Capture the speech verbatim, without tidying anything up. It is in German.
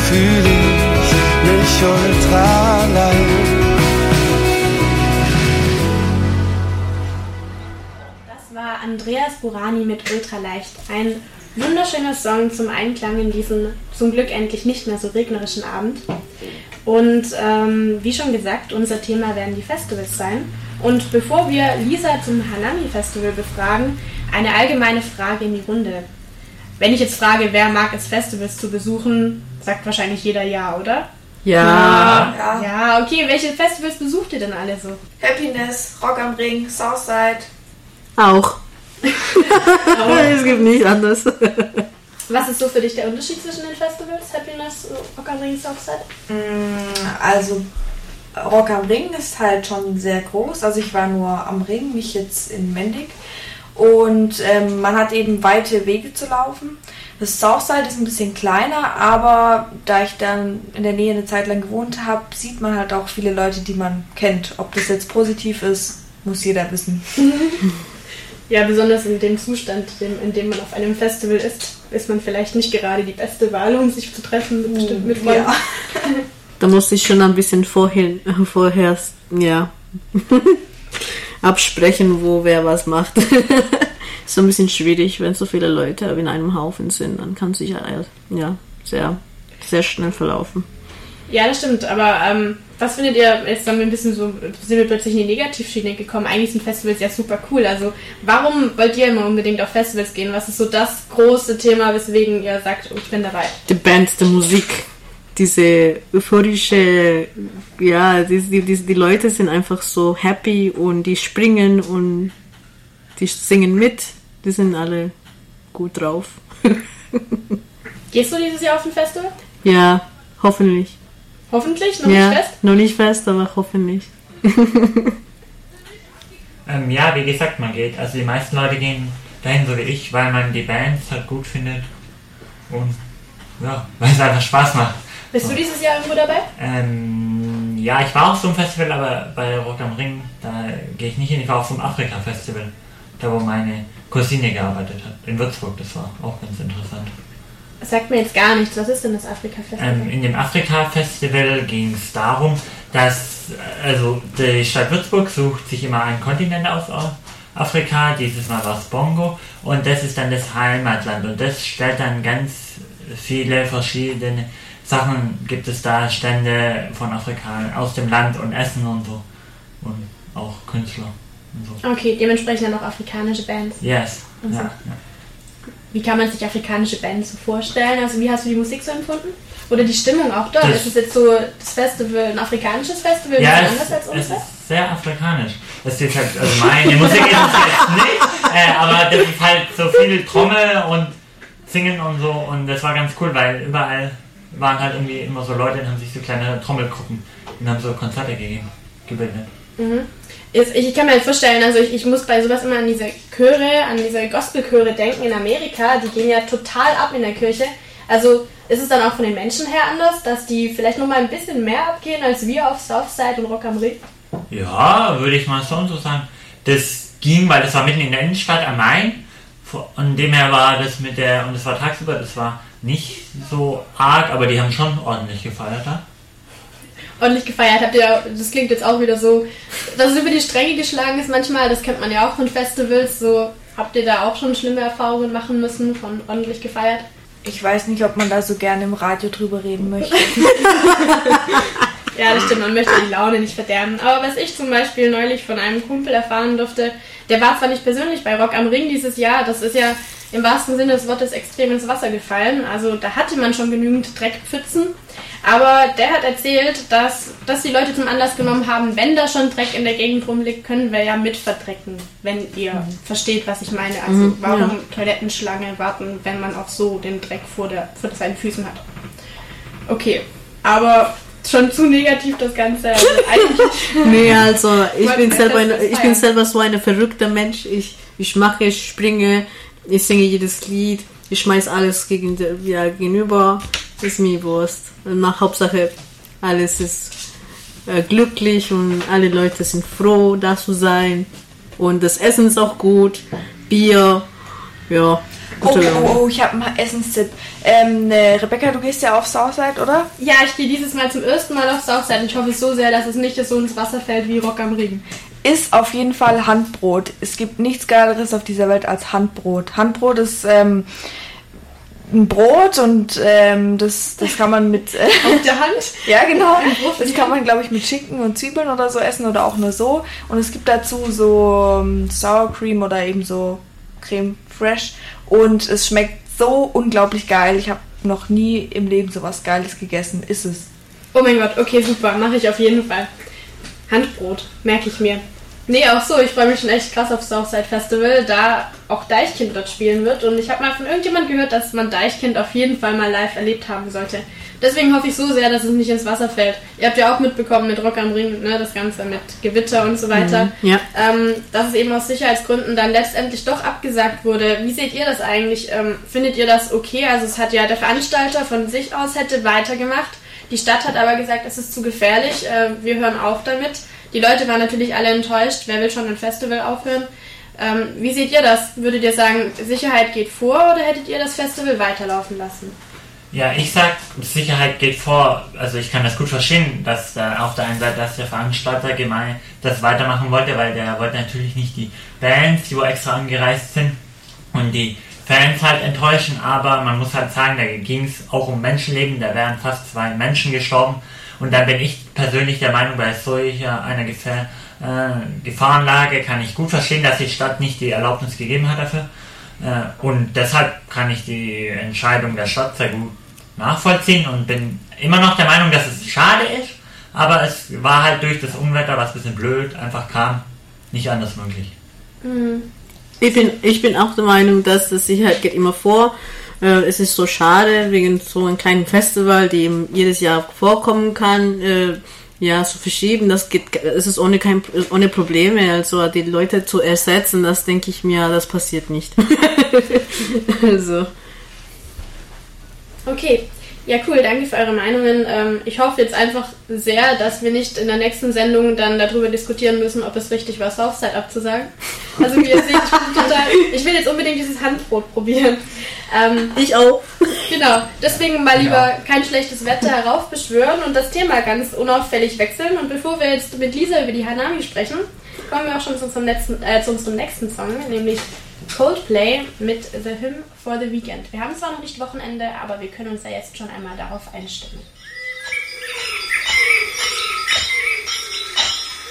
fühle ich mich ultra leicht. Das war Andreas Burani mit Ultraleicht. Ein wunderschöner Song zum Einklang in diesen zum Glück endlich nicht mehr so regnerischen Abend. Und ähm, wie schon gesagt, unser Thema werden die Festivals sein. Und bevor wir Lisa zum Hanami-Festival befragen, eine allgemeine Frage in die Runde. Wenn ich jetzt frage, wer mag es, Festivals zu besuchen, sagt wahrscheinlich jeder ja, oder? Ja. Ja, ja okay. Welche Festivals besucht ihr denn alle so? Happiness, Rock am Ring, Southside. Auch. Es gibt nichts anderes. Was ist so für dich der Unterschied zwischen den Festivals? Happiness, Rock am Ring, Southside? Also Rock am Ring ist halt schon sehr groß. Also ich war nur am Ring, nicht jetzt in Mendig. Und ähm, man hat eben weite Wege zu laufen. Das Southside ist ein bisschen kleiner, aber da ich dann in der Nähe eine Zeit lang gewohnt habe, sieht man halt auch viele Leute, die man kennt. Ob das jetzt positiv ist, muss jeder wissen. Ja, besonders in dem Zustand, in dem man auf einem Festival ist, ist man vielleicht nicht gerade die beste Wahl, um sich zu treffen mit bestimmten mit Freunden. Ja. Da muss ich schon ein bisschen vorhin, vorher, ja, absprechen, wo wer was macht. Ist so ein bisschen schwierig, wenn so viele Leute in einem Haufen sind, dann kann es sich ja sehr, sehr schnell verlaufen. Ja, das stimmt, aber ähm, was findet ihr, jetzt haben wir ein bisschen so, sind wir plötzlich in die Negativschiene gekommen, eigentlich sind Festivals ja super cool, also warum wollt ihr immer unbedingt auf Festivals gehen? Was ist so das große Thema, weswegen ihr sagt, oh, ich bin dabei? Die Band, die Musik, diese euphorische, ja, die, die, die, die Leute sind einfach so happy und die springen und die singen mit, die sind alle gut drauf. Gehst du dieses Jahr auf ein Festival? Ja, hoffentlich. Hoffentlich? Noch ja, nicht fest? Noch nicht fest, aber hoffentlich. ähm, ja, wie gesagt, man geht. Also die meisten Leute gehen dahin, so wie ich, weil man die Bands halt gut findet. Und ja, weil es einfach Spaß macht. Bist so. du dieses Jahr irgendwo dabei? Ähm, ja, ich war auf so einem Festival, aber bei Rock am Ring, da gehe ich nicht hin. Ich war auf so einem Afrika-Festival, da wo meine Cousine gearbeitet hat. In Würzburg, das war auch ganz interessant. Das sagt mir jetzt gar nichts. Was ist denn das Afrika-Festival? Ähm, in dem Afrika-Festival ging es darum, dass also die Stadt Würzburg sucht sich immer einen Kontinent aus Afrika, dieses Mal war es Bongo, und das ist dann das Heimatland und das stellt dann ganz viele verschiedene Sachen, gibt es da Stände von Afrika aus dem Land und Essen und so und auch Künstler und so. Okay, dementsprechend dann auch afrikanische Bands. Yes, und ja, so. ja. Wie kann man sich afrikanische Bands so vorstellen? Also wie hast du die Musik so empfunden? Oder die Stimmung auch dort? Das ist es jetzt so das Festival, ein afrikanisches Festival, ja, ist es, anders als es unsere? ist sehr afrikanisch. Das ist halt, also meine Musik ist es jetzt nicht, äh, aber das ist halt so viel Trommel und Singen und so und das war ganz cool, weil überall waren halt irgendwie immer so Leute und haben sich so kleine Trommelgruppen und haben so Konzerte gegeben, gebildet. Mhm. Ich, ich kann mir halt vorstellen, also ich, ich muss bei sowas immer an diese Chöre, an diese Gospelchöre denken in Amerika, die gehen ja total ab in der Kirche. Also ist es dann auch von den Menschen her anders, dass die vielleicht nochmal ein bisschen mehr abgehen als wir auf Southside und Rock am Ring? Ja, würde ich mal so sagen. Das ging, weil das war mitten in der Innenstadt am Main. Von dem her war das mit der, und es war tagsüber, das war nicht so arg, aber die haben schon ordentlich gefeiert da. Ordentlich gefeiert habt ihr, das klingt jetzt auch wieder so, dass es über die Stränge geschlagen ist manchmal, das kennt man ja auch von Festivals, so habt ihr da auch schon schlimme Erfahrungen machen müssen von ordentlich gefeiert? Ich weiß nicht, ob man da so gerne im Radio drüber reden möchte. Ja, das stimmt, man möchte die Laune nicht verderben. Aber was ich zum Beispiel neulich von einem Kumpel erfahren durfte, der war zwar nicht persönlich bei Rock am Ring dieses Jahr, das ist ja im wahrsten Sinne des Wortes extrem ins Wasser gefallen, also da hatte man schon genügend Dreckpfützen, aber der hat erzählt, dass, dass die Leute zum Anlass genommen haben, wenn da schon Dreck in der Gegend rumliegt, können wir ja mit verdrecken, wenn ihr mhm. versteht, was ich meine. Also mhm, warum ja. Toilettenschlange warten, wenn man auch so den Dreck vor, der, vor seinen Füßen hat. Okay, aber schon zu negativ das Ganze. Also eigentlich nee, also ich bin, selber eine, ich bin selber so ein verrückter Mensch. Ich, ich mache, ich springe, ich singe jedes Lied, ich schmeiß alles gegen, ja, gegenüber. Ist mir Wurst. Und nach Hauptsache, alles ist äh, glücklich und alle Leute sind froh, da zu sein. Und das Essen ist auch gut, Bier, ja. Oh, oh, oh, ich habe einen Essenstipp. Ähm, äh, Rebecca, du gehst ja auf Southside, oder? Ja, ich gehe dieses Mal zum ersten Mal auf Southside und ich hoffe so sehr, dass es nicht so ins Wasser fällt wie Rock am Ring. Ist auf jeden Fall Handbrot. Es gibt nichts Geileres auf dieser Welt als Handbrot. Handbrot ist ähm, ein Brot und ähm, das, das kann man mit... Äh, auf der Hand? Ja, genau. Das kann man, glaube ich, mit Schinken und Zwiebeln oder so essen oder auch nur so. Und es gibt dazu so ähm, Sour Cream oder eben so Creme Fraiche. Und es schmeckt so unglaublich geil. Ich habe noch nie im Leben sowas Geiles gegessen. Ist es. Oh mein Gott, okay, super. Mache ich auf jeden Fall. Handbrot, merke ich mir. Nee, auch so, ich freue mich schon echt krass auf Southside Festival, da auch Deichkind dort spielen wird. Und ich habe mal von irgendjemand gehört, dass man Deichkind auf jeden Fall mal live erlebt haben sollte. Deswegen hoffe ich so sehr, dass es nicht ins Wasser fällt. Ihr habt ja auch mitbekommen mit Rock am Ring, ne, das Ganze mit Gewitter und so weiter. Mhm, ja. ähm, dass es eben aus Sicherheitsgründen dann letztendlich doch abgesagt wurde. Wie seht ihr das eigentlich? Ähm, findet ihr das okay? Also es hat ja der Veranstalter von sich aus hätte weitergemacht. Die Stadt hat aber gesagt, es ist zu gefährlich, äh, wir hören auf damit. Die Leute waren natürlich alle enttäuscht, wer will schon ein Festival aufhören? Ähm, wie seht ihr das? Würdet ihr sagen, Sicherheit geht vor oder hättet ihr das Festival weiterlaufen lassen? Ja, ich sag, Sicherheit geht vor. Also ich kann das gut verstehen, dass äh, auf der einen Seite, dass der Veranstalter gemein das weitermachen wollte, weil der wollte natürlich nicht die Bands, die wo extra angereist sind und die Fans halt enttäuschen, aber man muss halt sagen, da ging es auch um Menschenleben, da wären fast zwei Menschen gestorben und da bin ich persönlich der Meinung, bei solcher einer Gefahr, äh, Gefahrenlage kann ich gut verstehen, dass die Stadt nicht die Erlaubnis gegeben hat dafür äh, und deshalb kann ich die Entscheidung der Stadt sehr gut nachvollziehen und bin immer noch der Meinung, dass es schade ist, aber es war halt durch das Unwetter, was ein bisschen blöd einfach kam, nicht anders möglich. Mhm. Ich bin, ich bin auch der Meinung, dass das Sicherheit geht immer vor. Äh, es ist so schade, wegen so einem kleinen Festival, die eben jedes Jahr vorkommen kann, äh, ja, zu verschieben. Das geht, es ist ohne kein, ohne Probleme. Also die Leute zu ersetzen, das denke ich mir, das passiert nicht. Also. Okay. Ja, cool, danke für eure Meinungen. Ähm, ich hoffe jetzt einfach sehr, dass wir nicht in der nächsten Sendung dann darüber diskutieren müssen, ob es richtig war, Southside abzusagen. Also wie ihr seht, ich, bin total, ich will jetzt unbedingt dieses Handbrot probieren. Ähm, ich auch. Genau, deswegen mal lieber kein schlechtes Wetter heraufbeschwören und das Thema ganz unauffällig wechseln. Und bevor wir jetzt mit Lisa über die Hanami sprechen, kommen wir auch schon zu unserem, letzten, äh, zu unserem nächsten Song, nämlich Coldplay mit The Hymn for the Weekend. Wir haben zwar noch nicht Wochenende, aber wir können uns ja jetzt schon einmal darauf einstimmen.